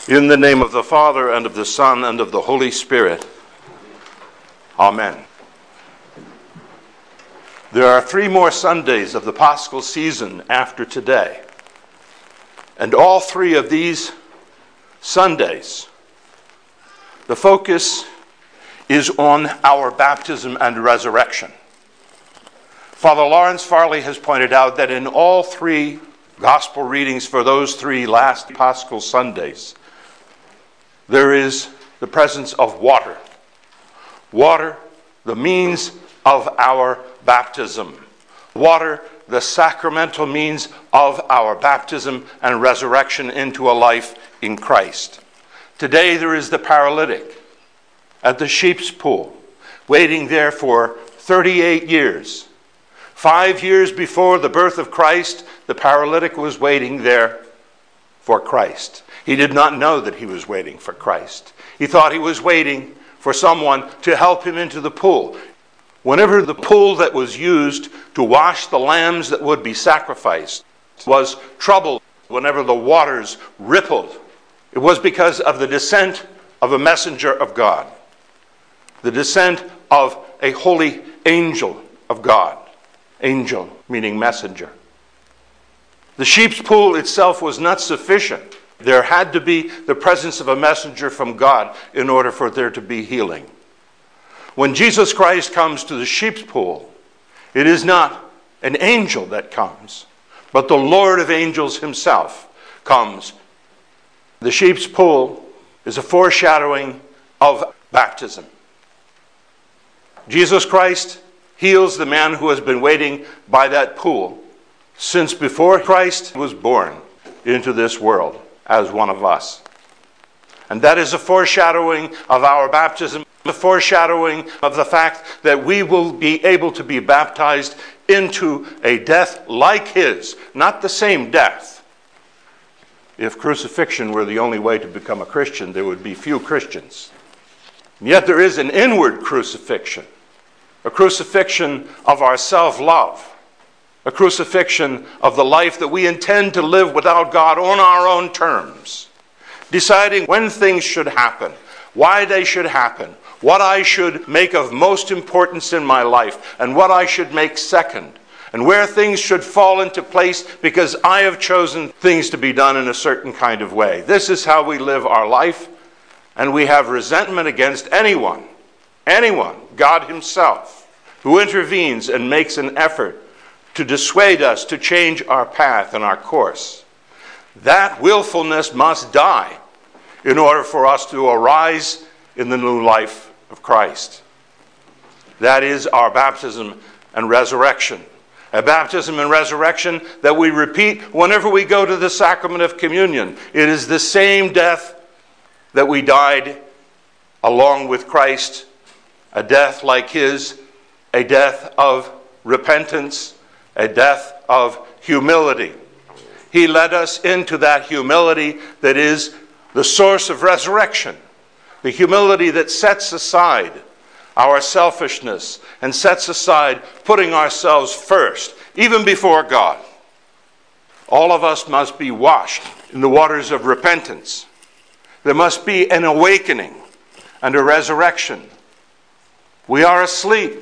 In the name of the Father, and of the Son, and of the Holy Spirit. Amen. There are 3 more Sundays of the Paschal season after today. And all 3 of these Sundays, the focus is on our baptism and resurrection. Father Lawrence Farley has pointed out that in all 3 gospel readings for those 3 last Paschal Sundays, there is the presence of water. Water, the means of our baptism. Water, the sacramental means of our baptism and resurrection into a life in Christ. Today there is the paralytic at the sheep's pool, waiting there for 38 years. 5 years before the birth of Christ, the paralytic was waiting there for Christ. He did not know that he was waiting for Christ. He thought he was waiting for someone to help him into the pool. Whenever the pool that was used to wash the lambs that would be sacrificed was troubled, whenever the waters rippled, it was because of the descent of a messenger of God, the descent of a holy angel of God. Angel meaning messenger. The sheep's pool itself was not sufficient. There had to be the presence of a messenger from God in order for there to be healing. When Jesus Christ comes to the sheep's pool, it is not an angel that comes, but the Lord of angels himself comes. The sheep's pool is a foreshadowing of baptism. Jesus Christ heals the man who has been waiting by that pool since before Christ was born into this world as one of us. And that is a foreshadowing of our baptism, a foreshadowing of the fact that we will be able to be baptized into a death like his, not the same death. If crucifixion were the only way to become a Christian, there would be few Christians. And yet there is an inward crucifixion, a crucifixion of our self-love, a crucifixion of the life that we intend to live without God on our own terms, deciding when things should happen, why they should happen, what I should make of most importance in my life, and what I should make second, and where things should fall into place because I have chosen things to be done in a certain kind of way. This is how we live our life, and we have resentment against anyone, God himself, who intervenes and makes an effort to dissuade us to change our path and our course. That willfulness must die in order for us to arise in the new life of Christ. That is our baptism and resurrection. A baptism and resurrection that we repeat whenever we go to the sacrament of communion. It is the same death that we died along with Christ, a death like his, a death of repentance, a death of humility. He led us into that humility that is the source of resurrection. The humility that sets aside our selfishness and sets aside putting ourselves first, even before God. All of us must be washed in the waters of repentance. There must be an awakening and a resurrection. We are asleep,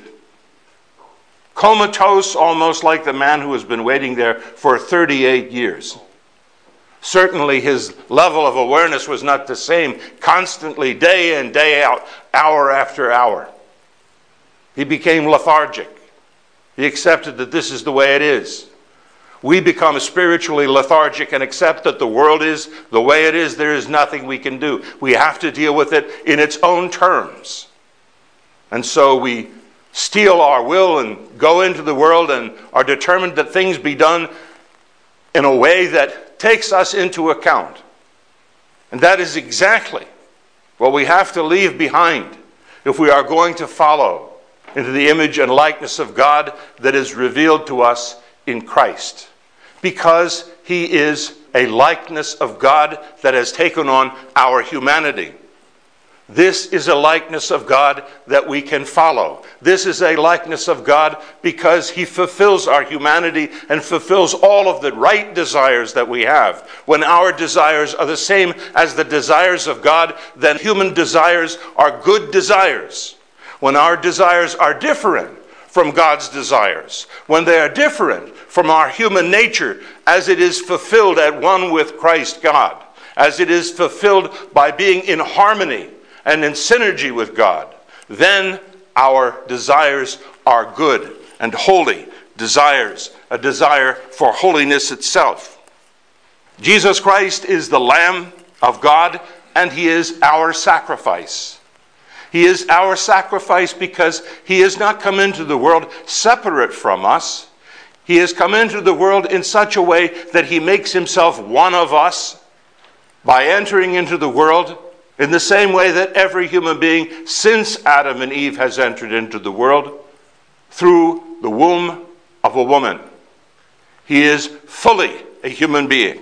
comatose, almost like the man who has been waiting there for 38 years. Certainly his level of awareness was not the same constantly, day in, day out, hour after hour. He became lethargic. He accepted that this is the way it is. We become spiritually lethargic and accept that the world is the way it is. There is nothing we can do. We have to deal with it in its own terms. And so we steel our will and go into the world and are determined that things be done in a way that takes us into account. And that is exactly what we have to leave behind if we are going to follow into the image and likeness of God that is revealed to us in Christ. Because he is a likeness of God that has taken on our humanity. This is a likeness of God that we can follow. This is a likeness of God because he fulfills our humanity and fulfills all of the right desires that we have. When our desires are the same as the desires of God, then human desires are good desires. When our desires are different from God's desires, when they are different from our human nature, as it is fulfilled at one with Christ God, as it is fulfilled by being in harmony and in synergy with God, then our desires are good and holy desires, a desire for holiness itself. Jesus Christ is the Lamb of God, and he is our sacrifice. He is our sacrifice because he has not come into the world separate from us. He has come into the world in such a way that he makes himself one of us by entering into the world in the same way that every human being since Adam and Eve has entered into the world, through the womb of a woman. He is fully a human being.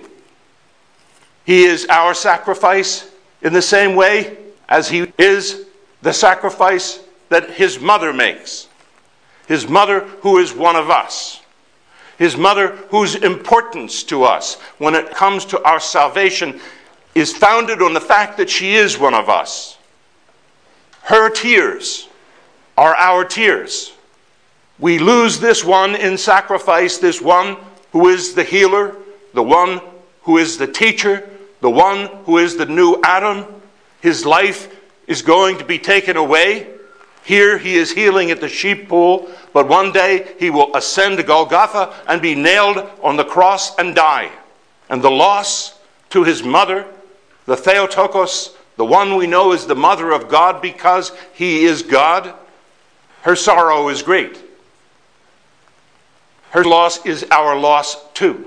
He is our sacrifice in the same way as he is the sacrifice that his mother makes. His mother, who is one of us. His mother, whose importance to us when it comes to our salvation is founded on the fact that she is one of us. Her tears are our tears. We lose this one in sacrifice, this one who is the healer, the one who is the teacher, the one who is the new Adam. His life is going to be taken away. Here he is healing at the sheep pool, but one day he will ascend to Golgotha and be nailed on the cross and die. And the loss to his mother, the Theotokos, the one we know is the mother of God because he is God, her sorrow is great. Her loss is our loss too.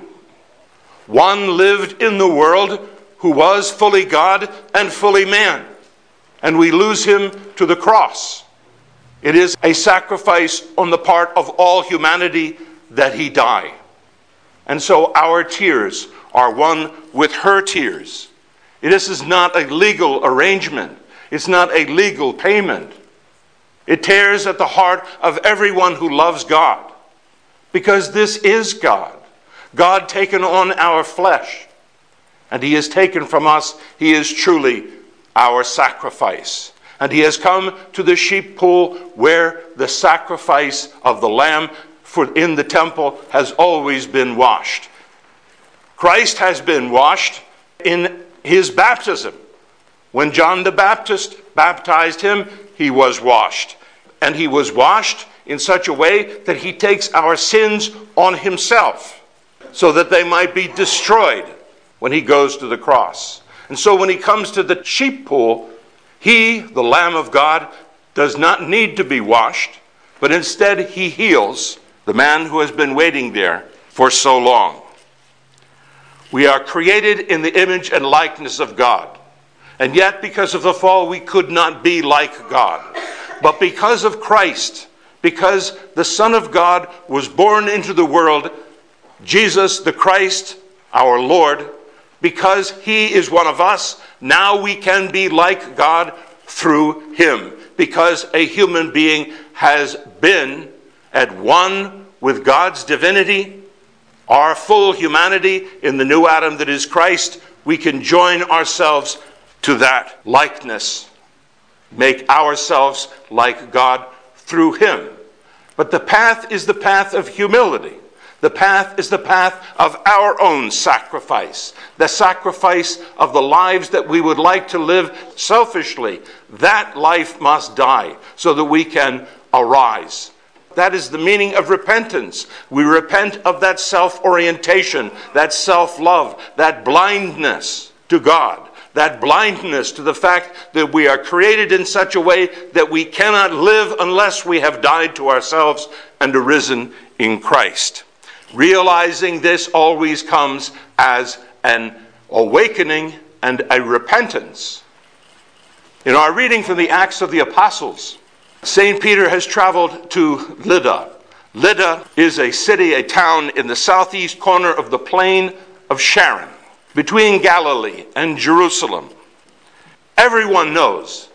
One lived in the world who was fully God and fully man, and we lose him to the cross. It is a sacrifice on the part of all humanity that he die. And so our tears are one with her tears. This is not a legal arrangement. It's not a legal payment. It tears at the heart of everyone who loves God. Because this is God. God taken on our flesh. And he has taken from us, he is truly our sacrifice. And he has come to the sheep pool where the sacrifice of the lamb in the temple has always been washed. Christ has been washed in his baptism. When John the Baptist baptized him, he was washed. And he was washed in such a way that he takes our sins on himself so that they might be destroyed when he goes to the cross. And so when he comes to the sheep pool, he, the Lamb of God, does not need to be washed, but instead he heals the man who has been waiting there for so long. We are created in the image and likeness of God. And yet, because of the fall, we could not be like God. But because of Christ, because the Son of God was born into the world, Jesus the Christ, our Lord, because he is one of us, now we can be like God through him. Because a human being has been at one with God's divinity, our full humanity in the new Adam that is Christ, we can join ourselves to that likeness. Make ourselves like God through him. But the path is the path of humility. The path is the path of our own sacrifice. The sacrifice of the lives that we would like to live selfishly. That life must die so that we can arise. That is the meaning of repentance. We repent of that self-orientation, that self-love, that blindness to God, that blindness to the fact that we are created in such a way that we cannot live unless we have died to ourselves and arisen in Christ. Realizing this always comes as an awakening and a repentance. In our reading from the Acts of the Apostles, St. Peter has traveled to Lydda. Lydda is a city, a town in the southeast corner of the plain of Sharon, between Galilee and Jerusalem. Everyone knows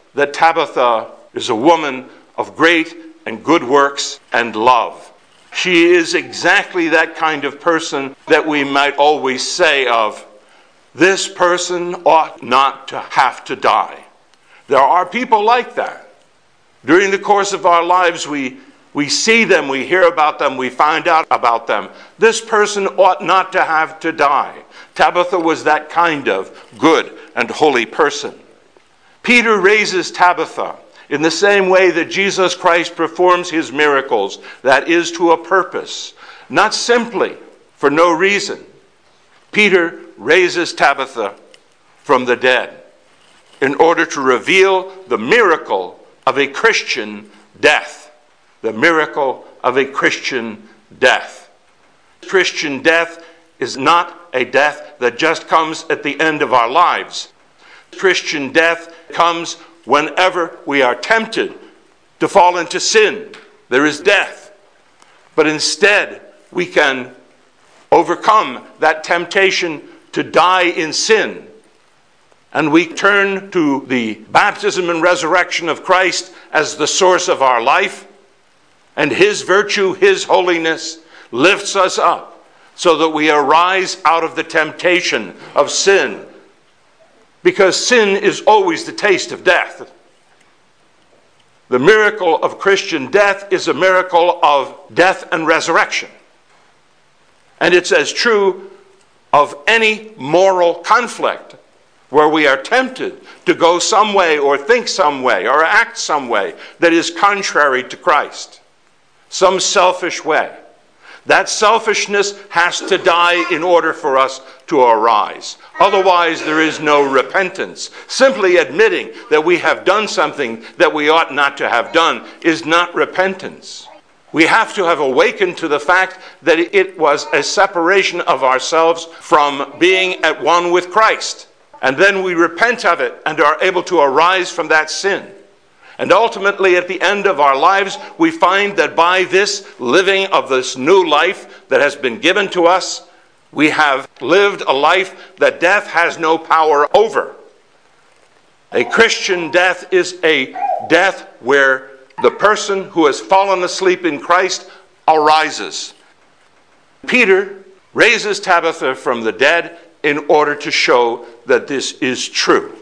that Tabitha is a woman of great and good works and love. She is exactly that kind of person that we might always say of, this person ought not to have to die. There are people like that. During the course of our lives, we see them, we hear about them, we find out about them. This person ought not to have to die. Tabitha was that kind of good and holy person. Peter raises Tabitha in the same way that Jesus Christ performs his miracles, that is, to a purpose, not simply for no reason. Peter raises Tabitha from the dead in order to reveal the miracle of a Christian death. The miracle of a Christian death. Christian death is not a death that just comes at the end of our lives. Christian death comes whenever we are tempted to fall into sin. There is death. But instead, we can overcome that temptation to die in sin. And we turn to the baptism and resurrection of Christ as the source of our life. And his virtue, his holiness, lifts us up so that we arise out of the temptation of sin. Because sin is always the taste of death. The miracle of Christian death is a miracle of death and resurrection. And it's as true of any moral conflict where we are tempted to go some way or think some way or act some way that is contrary to Christ. Some selfish way. That selfishness has to die in order for us to arise. Otherwise, there is no repentance. Simply admitting that we have done something that we ought not to have done is not repentance. We have to have awakened to the fact that it was a separation of ourselves from being at one with Christ. And then we repent of it and are able to arise from that sin. And ultimately, at the end of our lives, we find that by this living of this new life that has been given to us, we have lived a life that death has no power over. A Christian death is a death where the person who has fallen asleep in Christ arises. Peter raises Tabitha from the dead in order to show that this is true.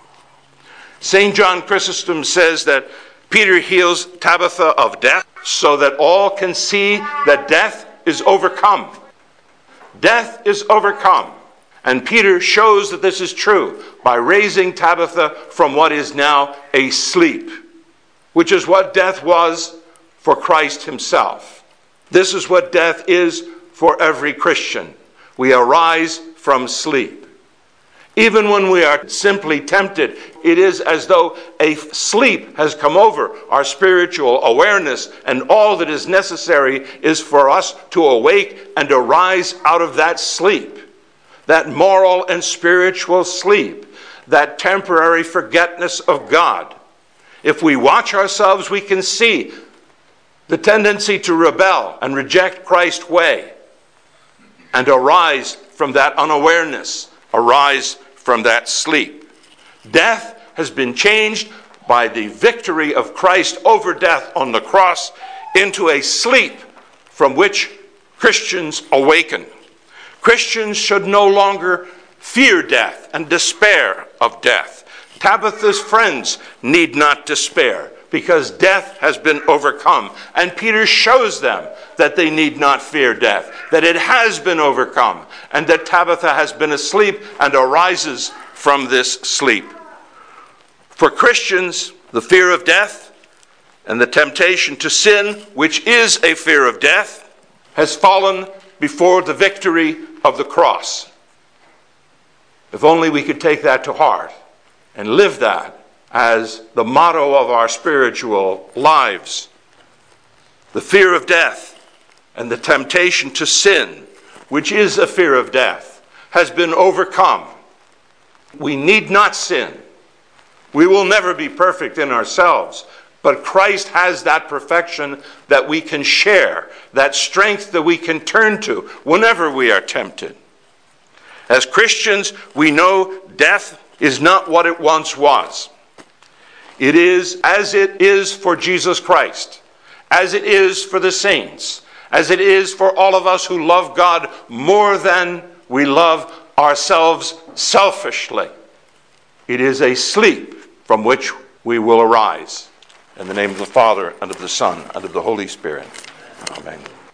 St. John Chrysostom says that Peter heals Tabitha of death so that all can see that death is overcome. Death is overcome. And Peter shows that this is true by raising Tabitha from what is now a sleep, which is what death was for Christ himself. This is what death is for every Christian. We arise from sleep. Even when we are simply tempted, it is as though a sleep has come over our spiritual awareness, and all that is necessary is for us to awake and arise out of that sleep, that moral and spiritual sleep, that temporary forgetfulness of God. If we watch ourselves, we can see the tendency to rebel and reject Christ's way and arise from that unawareness, arise from that sleep. Death has been changed by the victory of Christ over death on the cross into a sleep from which Christians awaken. Christians should no longer fear death and despair of death. Tabitha's friends need not despair because death has been overcome. And Peter shows them that they need not fear death, that it has been overcome, and that Tabitha has been asleep and arises from this sleep. For Christians, the fear of death and the temptation to sin, which is a fear of death, has fallen before the victory of the cross. If only we could take that to heart and live that as the motto of our spiritual lives. The fear of death and the temptation to sin, which is a fear of death, has been overcome. We need not sin. We will never be perfect in ourselves, but Christ has that perfection that we can share, that strength that we can turn to whenever we are tempted. As Christians, we know death is not what it once was. It is as it is for Jesus Christ, as it is for the saints, as it is for all of us who love God more than we love ourselves selfishly. It is a sleep from which we will arise. In the name of the Father, and of the Son, and of the Holy Spirit. Amen.